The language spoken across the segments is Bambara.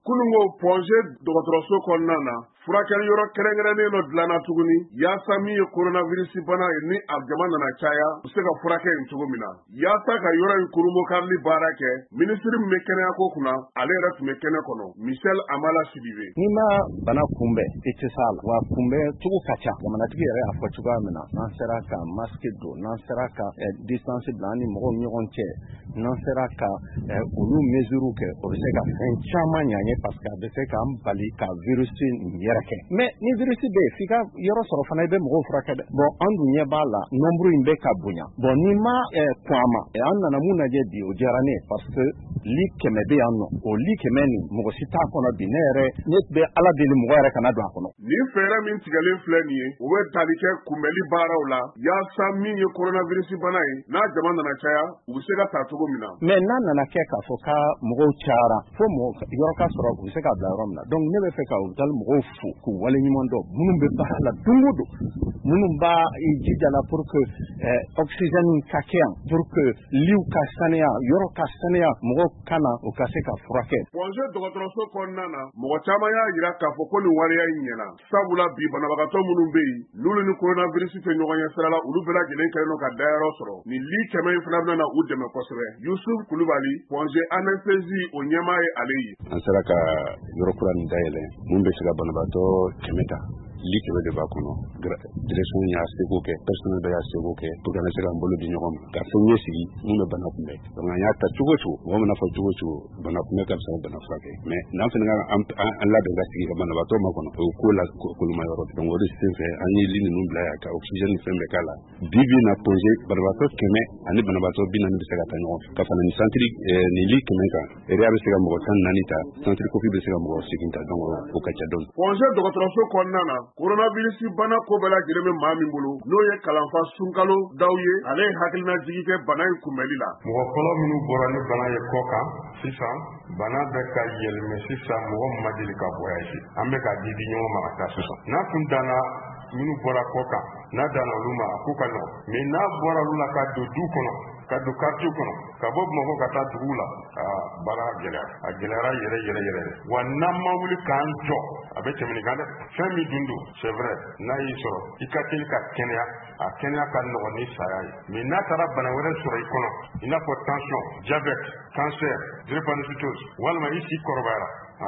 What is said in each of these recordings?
kunungo projet dɔgɔtɔrɔso kɔnɔna na furakɛli yɔrɔ kɛrɛnkɛrɛnnen dɔ dilanna tuguni yaasa min ye coronavirus bana ye ni a jama nana caya u se ka furakɛ in cogo min na yaasa ka yɔrɔ in kurumokarili baara kɛ minisiri min bɛ kɛnɛyako kunna ale yɛrɛ tun bɛ kɛnɛ kɔnɔ Michel Amala Sidibe. N'i ma bana kunbɛn i tɛ s'a la wa kunbɛn cogo ka ca jamanatigi yɛrɛ y'a fɔ cogoya min na n'an sera ka masque don n'an sera ka distance bila an ni mɔgɔw ni ɲɔgɔn cɛ n'an sera ka olu mesures kɛ o bɛ se ka fɛn caman ɲa ye parce que a bɛ se k'an bali ka virus yɛrɛ kɛ mais ni virus bɛ yen f'i ka yɔrɔ sɔrɔ fana i bɛ mɔgɔw furakɛ dɛ bon an dun ɲɛ b'a la nombre in bɛ ka bonya bon ni ma kɔn a ma an nana mun lajɛ bi o diyara ne ye parce que li 100 bɛ yan nɔ o li 100 nin mɔgɔ si t'a kɔnɔ bi ne bɛ ala deli mɔgɔ yɛrɛ kana don a kɔnɔ. Ni fɛɛrɛ min tigɛlen filɛ nin ye o bɛ tali kɛ kunbɛli baaraw la yaasa min ye coronavirus bana ye n'a jama nana caya u bɛ se ka taa cogo min na. mais n'a nana kɛ k'a fɔ ka mɔgɔw cayara fo yɔrɔ ka sɔrɔ u bɛ se k'a bila yɔrɔ min na donc ne bɛ fɛ ka hôpital mɔgɔw fo k'u wale ɲuman dɔn minnu bɛ baara la don o don minnu b'a jija la pour que oxygène ka kɛ yan pour que liw ka saniya yɔrɔ ka saniya mɔgɔw kana u ka se ka furakɛ. projet dɔgɔtɔrɔso kɔnɔna na mɔgɔ caman y'a jira k'a fɔ ko nin waleya in ɲɛna sabula bi banabagatɔ minnu bɛ yen n'olu ni coronavirus tɛ ɲɔgɔn ɲɛ sira la olu bɛɛ lajɛlen kɛlen don ka dayɔrɔ sɔrɔ nin li 100 in fana bɛna u dɛmɛ kosɛbɛ. Yusuf Kulubali projet anesthésie o ɲɛmaa ye ale ye. An sera ka yɔrɔ kura nin dayɛlɛ mun bɛ se ka banabagatɔ 100 ta li 100 de b'a kɔnɔ direction y'a seko kɛ personnel bɛɛ y'a seko kɛ pour que an se ka bolo di ɲɔgɔn ma ka fɛn sigi mun bɛ bana kunbɛn donc an y'a ta cogo cogo mɔgɔ mana fɔ cogo cogo bana kunbɛn ka fisa bana furakɛ mais n'an fana ka an labɛn ka sigi ka banabagatɔ ma kɔnɔ o ko la koloma yɔrɔ donc o de sen fɛ an ye li ninnu bila yan ka oxygène fɛn bɛɛ k'a la bi na projet banabagatɔ 100 ani banabagatɔ 40 bɛ se ka taa ɲɔgɔn fɛ ka fana ni centre ni li 100 kan area bɛ se ka mɔgɔ 14 ta centre kofi bɛ se ka mɔgɔ 8 ta donc o ka ca dɔn. projet dɔgɔtɔrɔso kɔnɔna na coronavirus bana ko bɛɛ lajɛlen bɛ maa min bolo n'o ye kalanfa sunkalo daw ye ale ye hakilina jigi kɛ bana in kunbɛli la. mɔgɔ fɔlɔ minnu bɔra ni bana ye kɔ kan sisan bana bɛ ka yɛlɛmɛ sisan mɔgɔ ma deli ka voyage an bɛ ka di ɲɔgɔn ma ka taa sisan n'a tun danna minnu bɔra kɔ kan n'a danna olu ma a ko ka nɔgɔn mais n'a bɔra olu la ka don du kɔnɔ ka don quartier kɔnɔ ka bɔ Bamakɔ ka taa dugu la baara a gɛlɛyara yɛrɛ wa n'an ma wuli k'an jɔ a bɛ tɛmɛ kan dɛ fɛn min dun don c'est vrai n'a y'i sɔrɔ i ka teli ka kɛnɛya a kɛnɛya ka nɔgɔn ni saya ye mais n'a taara bana wɛrɛ sɔrɔ i kɔnɔ i n'a fɔ tension diabète cancer drépanocytose walima i si kɔrɔbayara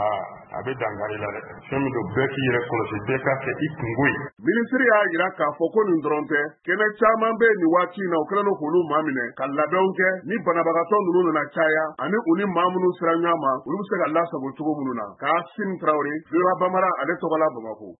a bɛ dankari la dɛ fɛn min don bɛɛ k'i yɛrɛ kɔlɔsi bɛɛ k'a kɛ i kungo ye. minisiri y'a jira k'a fɔ ko nin dɔrɔn tɛ kɛnɛ caman bɛ nin waati in na u kɛlen don k'olu maa minɛ ka labɛnw kɛ ni banabagatɔ ninnu nana caya ani u ni maa minnu sera ɲɔgɔn ma olu bɛ se ka lasago cogo minnu na. Kaasim Traoré, Bamara ale tɔgɔ la Bamakɔ.